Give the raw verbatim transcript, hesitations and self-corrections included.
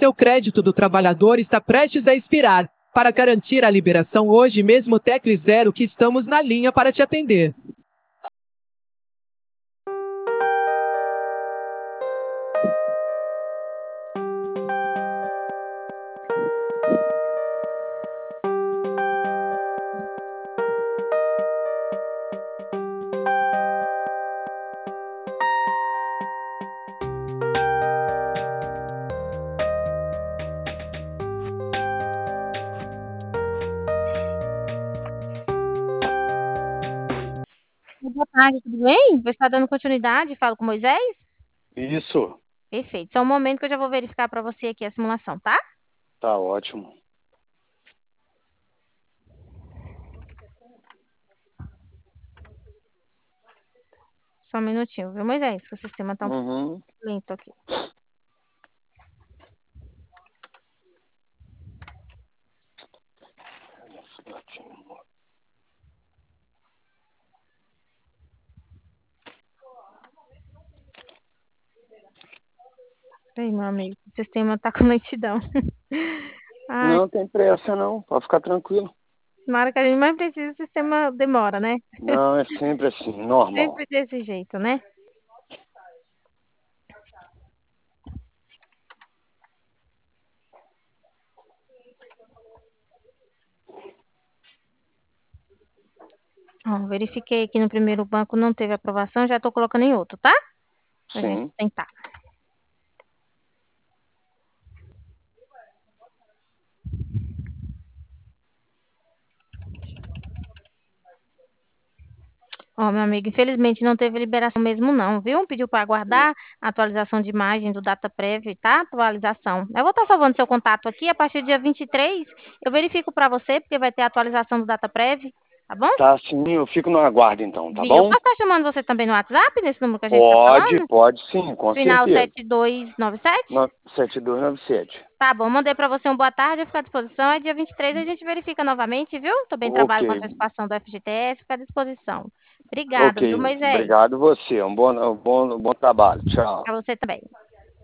Seu crédito do trabalhador está prestes a expirar. Para garantir a liberação hoje mesmo, tecle zero que estamos na linha para te atender. Boa tarde, tudo bem? Você está dando continuidade? Falo com o Moisés? Isso, Perfeito. Só um momento que eu já vou verificar para você aqui a simulação, tá? tá ótimo. Só um minutinho, viu, Moisés? Que o sistema tá um pouco Uhum. lento aqui. Ei, meu amigo, o sistema tá com lentidão. Ai, Não tem pressa não, pode ficar tranquilo. na hora que a gente mais precisa, o sistema demora, né? Não, é sempre assim, normal. Sempre desse jeito, né? Ó, verifiquei aqui no primeiro banco, não teve aprovação, já tô colocando em outro, tá? Pra gente Sim. tentar. Ó, meu amigo, infelizmente não teve liberação mesmo não, viu? Pediu para aguardar a atualização de imagem do DataPrev, tá? Atualização. Eu vou estar salvando seu contato aqui, a partir do dia vinte e três, eu verifico para você, porque vai ter a atualização do DataPrev, tá bom? Tá sim, eu fico no aguardo então, tá Vi, eu bom? posso estar chamando você também no WhatsApp, nesse número que a gente está Pode, falando? pode sim, com Final certeza. sete dois nove sete? No- sete dois nove sete. Tá bom, mandei para você um boa tarde, fica à disposição. É dia vinte e três, a gente verifica novamente, viu? Também Ok, trabalho com antecipação do F G T S, fica à disposição. Obrigada, viu, ok. Moisés? Obrigado você, um bom, um bom, um bom trabalho. Tchau. Para você também.